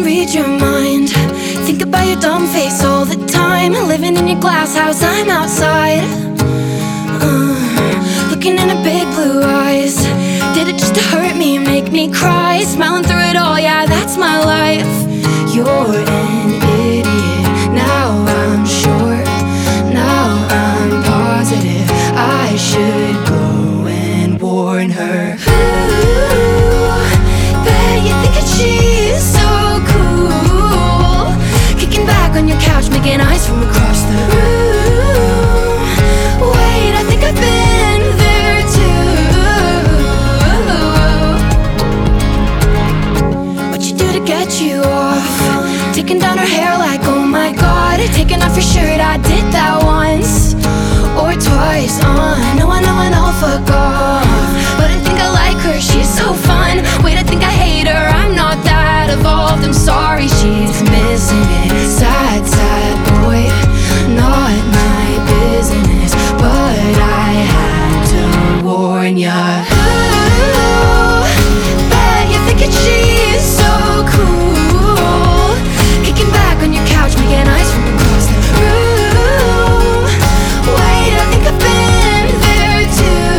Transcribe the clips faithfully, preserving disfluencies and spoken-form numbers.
read your mind. Think about your dumb face all the time. Living in your glass house, I'm outside, uh, looking into big blue eyes. Did it just to hurt me, make me cry? Smiling through it all, yeah, that's my life. You're an idiot, now I'm sure. Now I'm positive I should go and warn her. Ooh, bet you think that she's so cool, kicking back on your couch, making eyes from across the room. Wait, I think I've been there too. What you do to get you off? Taking down her hair like, oh my god. Taking off your shirt, I did that once or twice. uh, No, I know, I know, fuck off. But I think I like her, she's so fun. Wait, I think I hate her, I'm not that evolved. I'm sorry, she's missing it. Sad, sad boy, not my business, but I had to warn ya. Ooh, bet you think that she's so cool, kicking back on your couch, making eyes from across the room. Wait, I think I've been there too.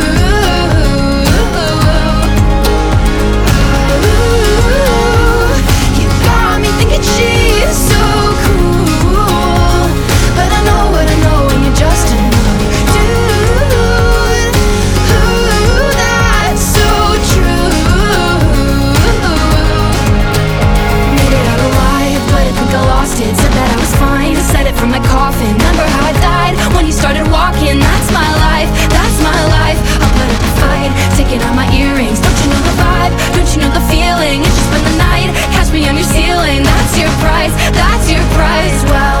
Ooh, you got me thinking she's so cool, but I know what I know, and you're just another dude. Ooh, that's so true. Made it out alive, but I think I lost it. Said that I was fine, said it from my coffin. Remember how I died when you started walking? That's my life, that's my life. I'll put up a fight, taking out my earrings. Don't you know the vibe? Don't you know the feeling? It's just been the night, catch me on your ceiling. That's your price, that's your price. Well,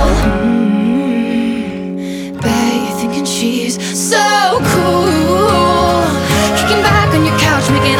mm, bet you're thinking she's so cool, kicking back on your couch, making